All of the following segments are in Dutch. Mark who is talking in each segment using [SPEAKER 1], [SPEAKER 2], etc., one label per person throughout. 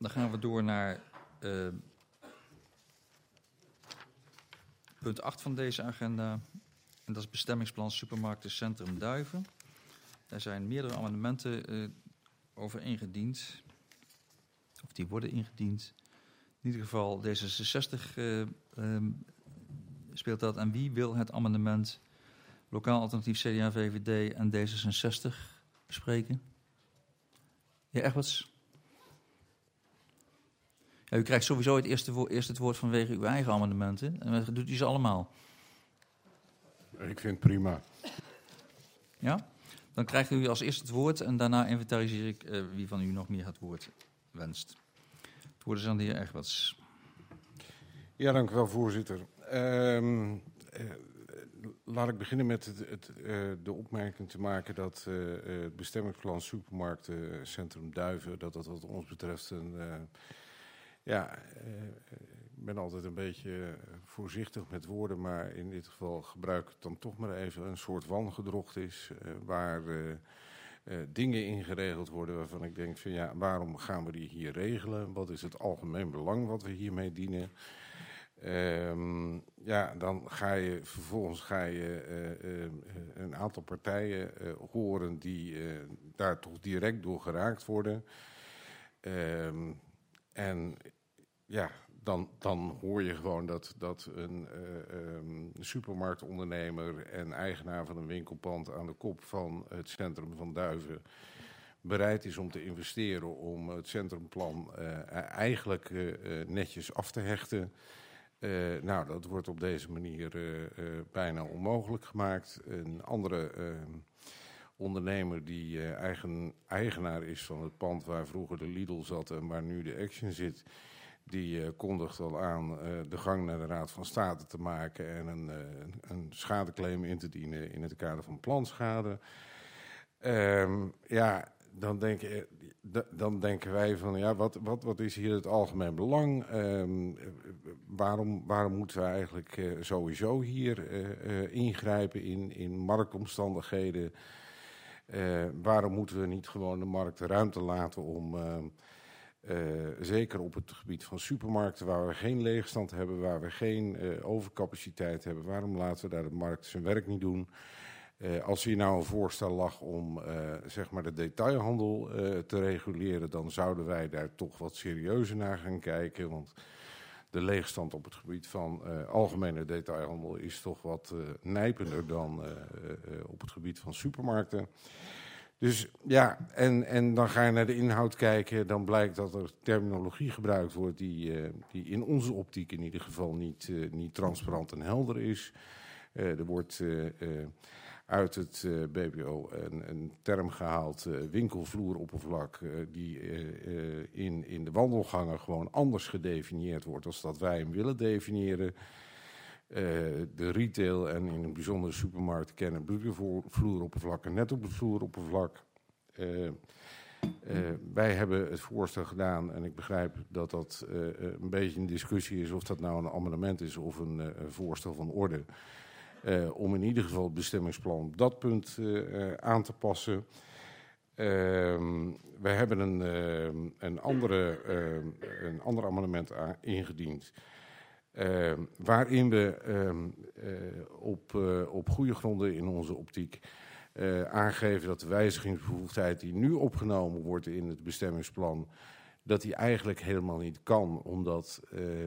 [SPEAKER 1] Dan gaan we door naar punt 8 van deze agenda. En dat is bestemmingsplan Supermarkten Centrum Duiven. Daar zijn meerdere amendementen over ingediend. Of die worden ingediend. In ieder geval D66 speelt dat. En wie wil het amendement Lokaal Alternatief CDA, VVD en D66 bespreken? Ja, Egberts? Ja, u krijgt sowieso eerst het woord vanwege uw eigen amendementen. En dan doet u ze allemaal.
[SPEAKER 2] Ik vind het prima.
[SPEAKER 1] Ja? Dan krijgt u als eerst het woord en daarna inventariseer ik wie van u nog meer het woord wenst. Het woord is aan de heer Egberts.
[SPEAKER 2] Ja, dank u wel, voorzitter. Laat ik beginnen met de opmerking te maken dat het bestemmingsplan Supermarkten Centrum Duiven, dat wat ons betreft een... ik ben altijd een beetje voorzichtig met woorden, maar in dit geval gebruik ik dan toch maar even een soort wangedrocht is, waar dingen in geregeld worden waarvan ik denk van ja, waarom gaan we die hier regelen? Wat is het algemeen belang wat we hiermee dienen? Dan vervolgens ga je een aantal partijen horen die daar toch direct door geraakt worden. Dan hoor je gewoon dat een supermarktondernemer en eigenaar van een winkelpand aan de kop van het centrum van Duiven bereid is om te investeren om het centrumplan eigenlijk netjes af te hechten. Dat wordt op deze manier bijna onmogelijk gemaakt. Een andere ondernemer die eigenaar is van het pand waar vroeger de Lidl zat en waar nu de Action zit, die kondigt al aan de gang naar de Raad van State te maken en een schadeclaim in te dienen in het kader van planschade. Dan denken wij van ja, wat is hier het algemeen belang? Waarom moeten we eigenlijk sowieso hier ingrijpen in marktomstandigheden? Waarom moeten we niet gewoon de markt de ruimte laten om, zeker op het gebied van supermarkten, waar we geen leegstand hebben, waar we geen overcapaciteit hebben, waarom laten we daar de markt zijn werk niet doen? Als hier nou een voorstel lag om de detailhandel te reguleren, dan zouden wij daar toch wat serieuzer naar gaan kijken. Want de leegstand op het gebied van algemene detailhandel is toch wat nijpender dan op het gebied van supermarkten. Dus ja, en dan ga je naar de inhoud kijken, dan blijkt dat er terminologie gebruikt wordt die in onze optiek in ieder geval niet transparant en helder is. Er wordt uit het BBO een term gehaald, winkelvloeroppervlak, die in de wandelgangen gewoon anders gedefinieerd wordt als dat wij hem willen definiëren. De retail en in een bijzondere supermarkt kennen vloeroppervlak en net op het vloeroppervlak. Wij hebben het voorstel gedaan en ik begrijp dat een beetje een discussie is of dat nou een amendement is of een voorstel van orde. Om in ieder geval het bestemmingsplan op dat punt aan te passen. We hebben een ander amendement ingediend. Waarin we op goede gronden in onze optiek aangeven dat de wijzigingsbevoegdheid die nu opgenomen wordt in het bestemmingsplan, dat die eigenlijk helemaal niet kan, omdat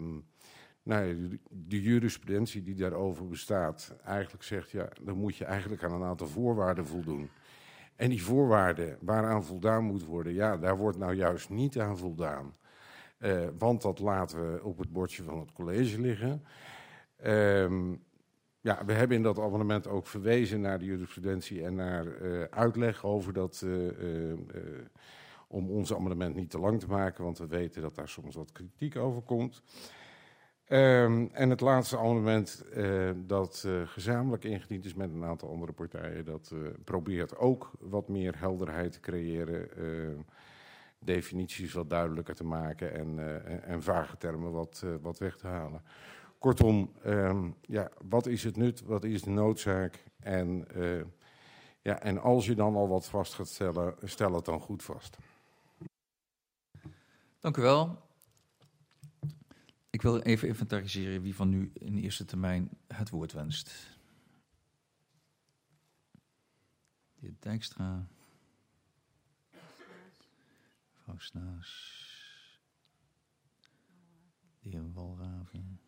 [SPEAKER 2] de jurisprudentie die daarover bestaat eigenlijk zegt, ja, dan moet je eigenlijk aan een aantal voorwaarden voldoen. En die voorwaarden waaraan voldaan moet worden, ja, daar wordt nou juist niet aan voldaan. Want dat laten we op het bordje van het college liggen. We hebben in dat amendement ook verwezen naar de jurisprudentie en naar uitleg over dat, om ons amendement niet te lang te maken, want we weten dat daar soms wat kritiek over komt. En het laatste amendement dat gezamenlijk ingediend is met een aantal andere partijen, dat probeert ook wat meer helderheid te creëren, definities wat duidelijker te maken en vage termen wat weg te halen. Kortom, wat is het nut, wat is de noodzaak en als je dan al wat vast gaat stellen, stel het dan goed vast.
[SPEAKER 1] Dank u wel. Ik wil even inventariseren wie van nu in de eerste termijn het woord wenst. De heer Dijkstra. Mevrouw Snaas. De heer Walraven.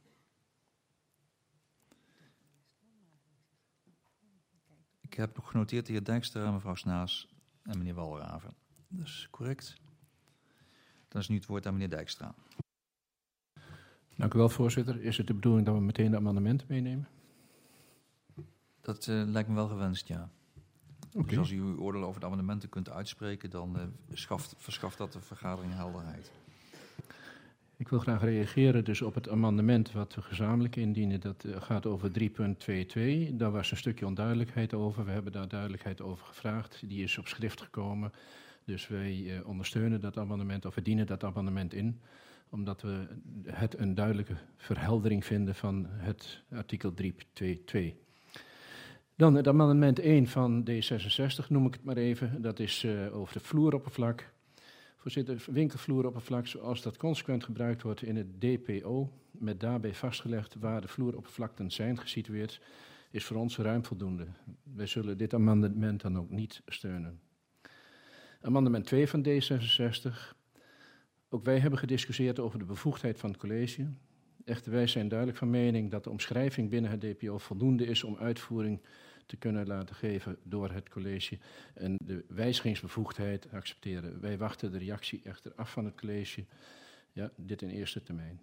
[SPEAKER 1] Ik heb nog genoteerd de heer Dijkstra, mevrouw Snaas en meneer Walraven. Dat is correct. Dan is nu het woord aan meneer Dijkstra.
[SPEAKER 3] Dank u wel, voorzitter. Is het de bedoeling dat we meteen de amendementen meenemen?
[SPEAKER 1] Dat lijkt me wel gewenst, ja.
[SPEAKER 3] Okay.
[SPEAKER 1] Dus als u uw oordeel over de amendementen kunt uitspreken, dan verschaft dat de vergadering helderheid.
[SPEAKER 3] Ik wil graag reageren dus op het amendement wat we gezamenlijk indienen. Dat gaat over 3.22. Daar was een stukje onduidelijkheid over. We hebben daar duidelijkheid over gevraagd. Die is op schrift gekomen. Dus wij ondersteunen dat amendement, of we dienen dat amendement in. Omdat we het een duidelijke verheldering vinden van het artikel 3.22. Dan het amendement 1 van D66, noem ik het maar even. Dat is over het vloeroppervlak. Voorzitter, winkelvloeroppervlak zoals dat consequent gebruikt wordt in het DPO, met daarbij vastgelegd waar de vloeroppervlakten zijn gesitueerd, is voor ons ruim voldoende. Wij zullen dit amendement dan ook niet steunen. Amendement 2 van D66. Ook wij hebben gediscussieerd over de bevoegdheid van het college. Echter, wij zijn duidelijk van mening dat de omschrijving binnen het DPO voldoende is om uitvoering te kunnen laten geven door het college en de wijzigingsbevoegdheid accepteren. Wij wachten de reactie echter af van het college. Ja, dit in eerste termijn.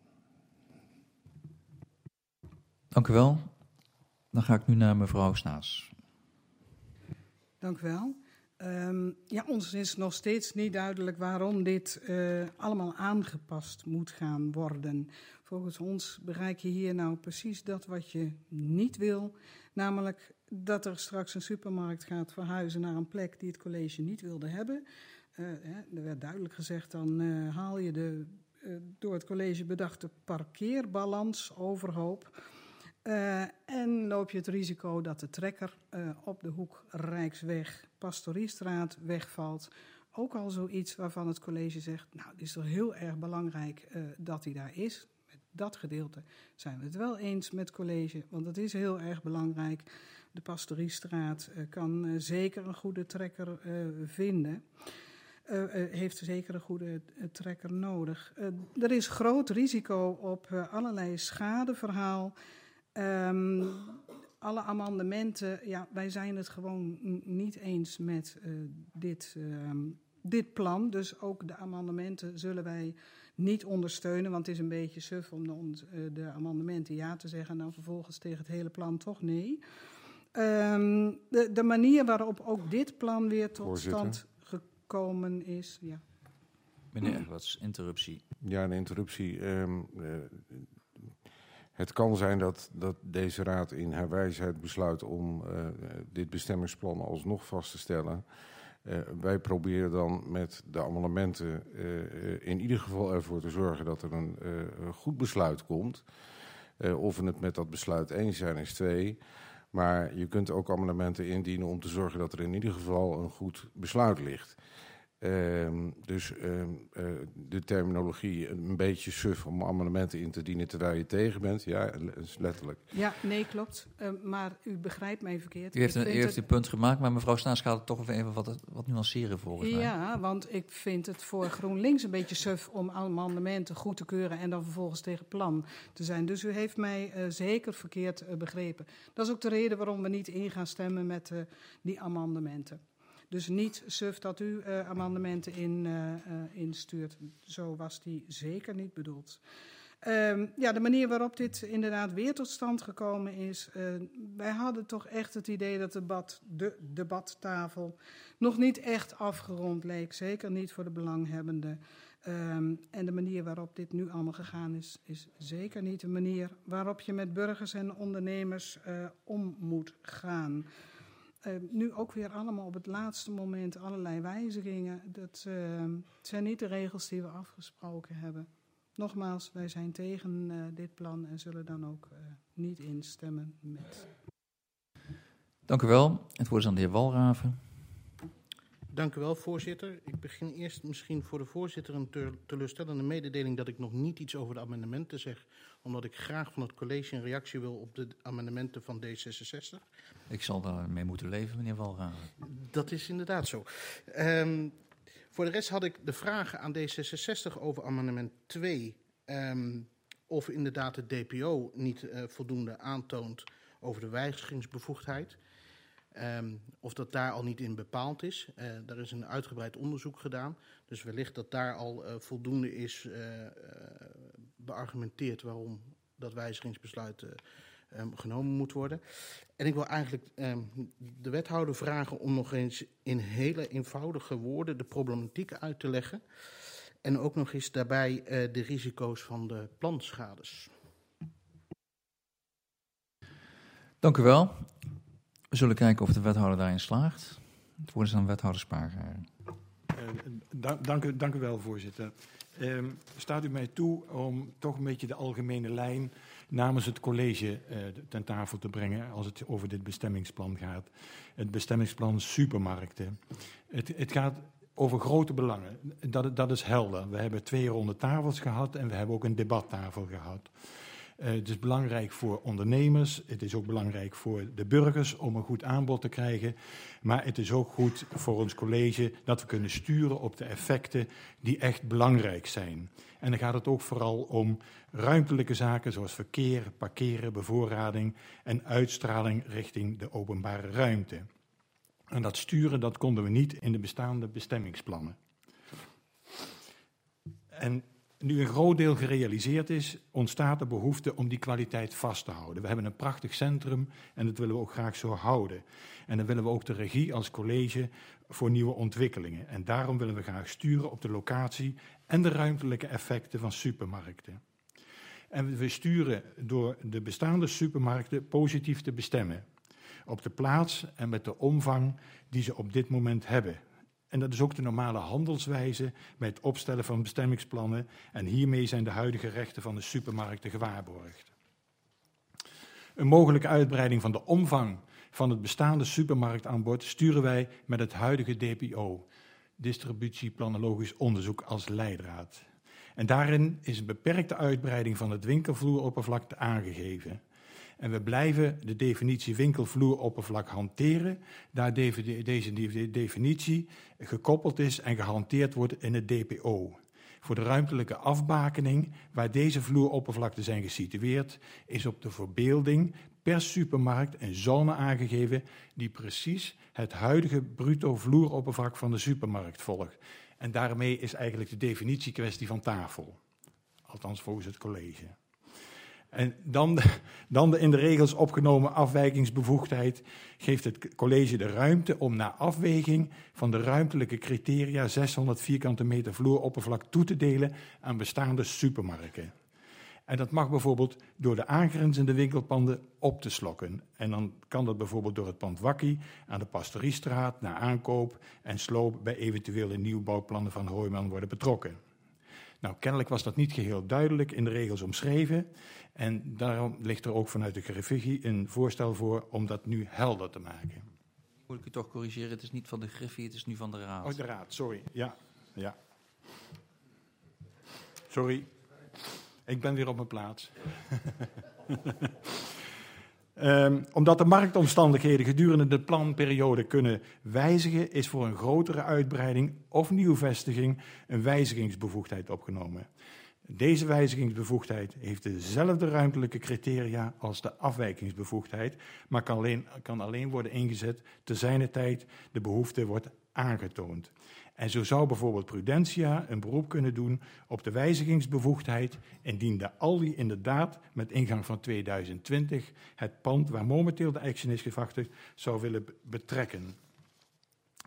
[SPEAKER 1] Dank u wel. Dan ga ik nu naar mevrouw Snaas.
[SPEAKER 4] Dank u wel. Ons is nog steeds niet duidelijk waarom dit allemaal aangepast moet gaan worden. Volgens ons bereik je hier nou precies dat wat je niet wil, namelijk dat er straks een supermarkt gaat verhuizen naar een plek die het college niet wilde hebben. Er werd duidelijk gezegd, dan haal je de door het college bedachte parkeerbalans overhoop. En loop je het risico dat de trekker op de hoek Rijksweg, Pastoriestraat wegvalt. Ook al zoiets waarvan het college zegt, nou, het is toch heel erg belangrijk dat hij daar is. Met dat gedeelte zijn we het wel eens met het college, want het is heel erg belangrijk. De Pastoriestraat kan zeker een goede trekker vinden. Heeft zeker een goede trekker nodig. Er is groot risico op allerlei schadeverhaal. Alle amendementen, ja, wij zijn het gewoon niet eens met dit plan. Dus ook de amendementen zullen wij niet ondersteunen. Want het is een beetje suf om de amendementen ja te zeggen en dan vervolgens tegen het hele plan toch nee. De manier waarop ook dit plan weer tot stand gekomen is. Ja.
[SPEAKER 1] Meneer Egberts, interruptie.
[SPEAKER 2] Ja, een interruptie. Het kan zijn dat deze raad in haar wijsheid besluit om dit bestemmingsplan alsnog vast te stellen. Wij proberen dan met de amendementen in ieder geval ervoor te zorgen dat er een goed besluit komt. Of we het met dat besluit eens zijn is 2. Maar je kunt ook amendementen indienen om te zorgen dat er in ieder geval een goed besluit ligt. Dus de terminologie een beetje suf om amendementen in te dienen terwijl je tegen bent. Ja, letterlijk.
[SPEAKER 4] Ja, nee, klopt. Maar u begrijpt mij verkeerd.
[SPEAKER 1] U heeft uw punt gemaakt, maar mevrouw Snaas gaat het toch even wat nuanceren volgens mij.
[SPEAKER 4] Ja, want ik vind het voor GroenLinks een beetje suf om amendementen goed te keuren en dan vervolgens tegen plan te zijn. Dus u heeft mij zeker verkeerd begrepen. Dat is ook de reden waarom we niet in gaan stemmen met die amendementen. Dus niet suf dat u amendementen instuurt. Zo was die zeker niet bedoeld. De manier waarop dit inderdaad weer tot stand gekomen is. Wij hadden toch echt het idee dat de debattafel nog niet echt afgerond leek. Zeker niet voor de belanghebbenden. En de manier waarop dit nu allemaal gegaan is zeker niet de manier waarop je met burgers en ondernemers om moet gaan. Nu ook weer allemaal op het laatste moment allerlei wijzigingen. Dat zijn niet de regels die we afgesproken hebben. Nogmaals, wij zijn tegen dit plan en zullen dan ook niet instemmen met.
[SPEAKER 1] Dank u wel. Het woord is aan de heer Walraven.
[SPEAKER 5] Dank u wel, voorzitter. Ik begin eerst misschien voor de voorzitter een teleurstellende mededeling dat ik nog niet iets over de amendementen zeg, omdat ik graag van het college een reactie wil op de amendementen van D66.
[SPEAKER 1] Ik zal daarmee moeten leven, meneer Walraven.
[SPEAKER 5] Dat is inderdaad zo. Voor de rest had ik de vragen aan D66 over amendement 2, of inderdaad het DPO niet voldoende aantoont over de wijzigingsbevoegdheid. Of dat daar al niet in bepaald is. Daar is een uitgebreid onderzoek gedaan. Dus wellicht dat daar al voldoende is beargumenteerd waarom dat wijzigingsbesluit genomen moet worden. En ik wil eigenlijk de wethouder vragen om nog eens in hele eenvoudige woorden de problematiek uit te leggen. En ook nog eens daarbij de risico's van de plantschades.
[SPEAKER 1] Dank u wel. We zullen kijken of de wethouder daarin slaagt. Het woord is aan wethouder Spaargaren.
[SPEAKER 6] Dank u wel, voorzitter. Staat u mij toe om toch een beetje de algemene lijn namens het college ten tafel te brengen als het over dit bestemmingsplan gaat. Het bestemmingsplan supermarkten. Het gaat over grote belangen. Dat is helder. We hebben 2 ronde tafels gehad en we hebben ook een debattafel gehad. Het is belangrijk voor ondernemers, het is ook belangrijk voor de burgers om een goed aanbod te krijgen. Maar het is ook goed voor ons college dat we kunnen sturen op de effecten die echt belangrijk zijn. En dan gaat het ook vooral om ruimtelijke zaken zoals verkeer, parkeren, bevoorrading en uitstraling richting de openbare ruimte. En dat sturen, dat konden we niet in de bestaande bestemmingsplannen. En nu een groot deel gerealiseerd is, ontstaat de behoefte om die kwaliteit vast te houden. We hebben een prachtig centrum en dat willen we ook graag zo houden. En dan willen we ook de regie als college voor nieuwe ontwikkelingen. En daarom willen we graag sturen op de locatie en de ruimtelijke effecten van supermarkten. En we sturen door de bestaande supermarkten positief te bestemmen. Op de plaats en met de omvang die ze op dit moment hebben. En dat is ook de normale handelswijze bij het opstellen van bestemmingsplannen. En hiermee zijn de huidige rechten van de supermarkten gewaarborgd. Een mogelijke uitbreiding van de omvang van het bestaande supermarktaanbod sturen wij met het huidige DPO, Distributie Planologisch Onderzoek, als leidraad. En daarin is een beperkte uitbreiding van het winkelvloeroppervlak aangegeven. En we blijven de definitie winkelvloeroppervlak hanteren, daar deze definitie gekoppeld is en gehanteerd wordt in het DPO. Voor de ruimtelijke afbakening, waar deze vloeroppervlakten zijn gesitueerd, is op de verbeelding per supermarkt een zone aangegeven die precies het huidige bruto vloeroppervlak van de supermarkt volgt. En daarmee is eigenlijk de definitiekwestie van tafel. Althans volgens het college. En dan de in de regels opgenomen afwijkingsbevoegdheid geeft het college de ruimte om na afweging van de ruimtelijke criteria 600 vierkante meter vloeroppervlak toe te delen aan bestaande supermarkten. En dat mag bijvoorbeeld door de aangrenzende winkelpanden op te slokken. En dan kan dat bijvoorbeeld door het pand Wakkie aan de Pastoriestraat naar aankoop en sloop bij eventuele nieuwbouwplannen van Hooiman worden betrokken. Nou, kennelijk was dat niet geheel duidelijk in de regels omschreven. En daarom ligt er ook vanuit de Griffie een voorstel voor om dat nu helder te maken.
[SPEAKER 1] Moet ik u toch corrigeren, het is niet van de Griffie, het is nu van de Raad.
[SPEAKER 6] Oh, de Raad, sorry. Ja. Sorry, ik ben weer op mijn plaats. Omdat de marktomstandigheden gedurende de planperiode kunnen wijzigen, is voor een grotere uitbreiding of nieuwvestiging een wijzigingsbevoegdheid opgenomen. Deze wijzigingsbevoegdheid heeft dezelfde ruimtelijke criteria als de afwijkingsbevoegdheid, maar kan alleen worden ingezet te zijner tijd de behoefte wordt aangetoond. En zo zou bijvoorbeeld Prudentia een beroep kunnen doen op de wijzigingsbevoegdheid indien de Aldi inderdaad met ingang van 2020 het pand waar momenteel de action is gevachtigd zou willen betrekken.